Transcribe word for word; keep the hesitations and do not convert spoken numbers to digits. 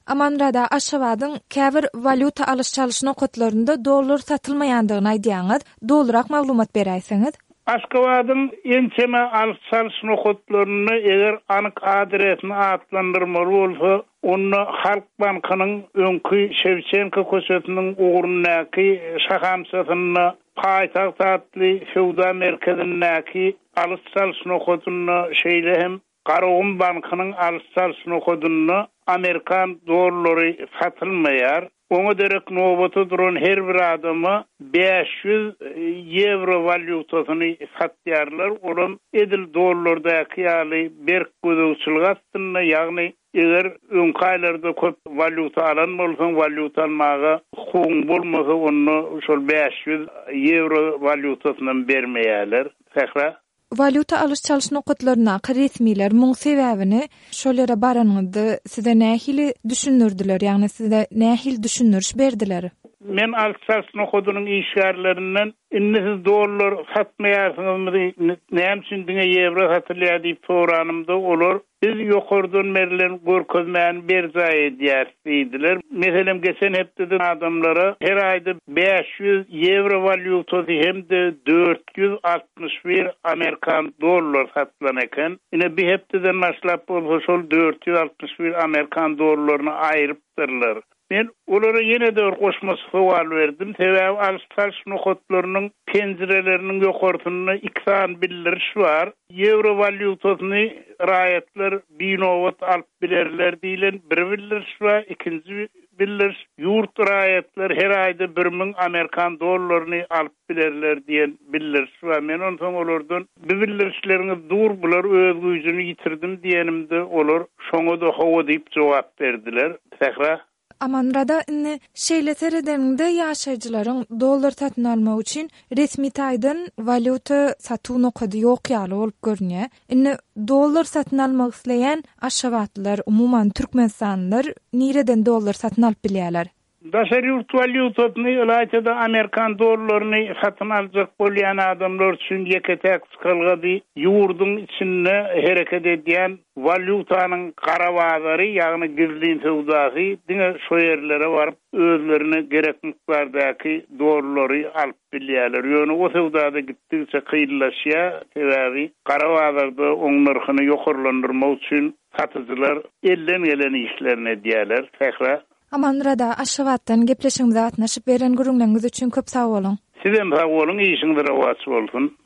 Amanrada Aşgabatyň käbir valyuta alyş-çalyş nokatlarynda dollar satylmaýandygyny aýdýaňyz, dolrak maglumat beräýsiňiz. Aşgabatyň ençeme alyş-çalyş nokatlaryny eger anyk adresini atlandyrmaly bolsa, onu Halk Bankynyň öňkü Şewçenko köşesiniň ugurundaky şahamsatyny paýtagt atly Şowda merkezindäki alyş-çalyş nokatyny şeýlehem Garowun Bankynyň alyş-çalyş nokatyny Amerikan dollary satylmaýar. Oňa derek nobaty duran her bir adamy beş yüz euro valyutasyny satýarlar. Olam edil dollardaky ýaly berk gözüçülük aslynda, ýagny eger öňki aýlarda köp valyuta alan bolsaň, valyuta almaga hukugyň bolmasa onu şol beş yüz euro valyutasyny bermeýärler. Sähra Valyuta alyş-çalyş nokatlaryna resmiler muň sebäbini şolere baranyňyzda size nähili düşünürdiler, ýagny size nähil düşünürş berdiler? Men alyş-çalyş nokatynyň işgärlerinden insiz dollar satmaýarsyňyzmy, näme üçin diňe euro satylýar diýip soranymda olar biz ýokardan merilen görkezmän berjaý edýärdiler. Meselem geçen hepde adamlara her aýda beş yüz euro valyutasy hemde dört yüz altmış bir Amerikan dollar satylan eken. Ine bir hepdeden başlap bolsa şol dört yüz altmış bir Amerikan dollaryny aýrypdyrlar. Men olara yine de koşma sual verdim. Sebäbi alyş-çalyş nokatlarynyň penjireleriniň ýokartyny iksan bildiriş var. Euro valyutasyny raýatlar binowat alyp bilerler diýilen bir bildiriş var. Ikinji bildiriş ýurt raýatlar her aýda bir ming Amerikan dollaryny alyp bilerler diýen bildiriş var. Men ondan olardan bu bildirişleriňiz dur bular öz güýjüni ýitirdim diýenimde olar şoňa da hawa diýip jogap berdiler. Sähra Amanrada inni şeýleter edemde ýaşaýjylaryň dollar satyn almak üçin resmi taýdan valyuta satuw nokady ýok ýaly bolup görünýär. Inni dollar satyn almak isleýän aşgabatlylar, umuman türkmenstanlylar nireden dollar satyn alyp bilýärler? Daşary ýurt valyutasyny ýalyda Amerikan dollaryny satyn aljak bolýan adamlar üçin ýeketek skylgady ýurdun içinde hereket edýän valyutanyň garawazary, ýagny gizlin sowdasy diňe şo ýerlere baryp özlerini gerek mikdardaky dollary alyp bilýärler. Ýöne o sowdada gitdikçe kıyyllaşýar, sebäbi garawazarda oň narhyny ýokarlandyrmak üçin satyjylar elden gelen işlerini edýärler. Sähra Amanrada Aşgabatdan gepleşiňize atnaşyp beren gurulmaňyz üçin köp sag bolun. Sizem sag bolun, işiňiz rawat bolsun.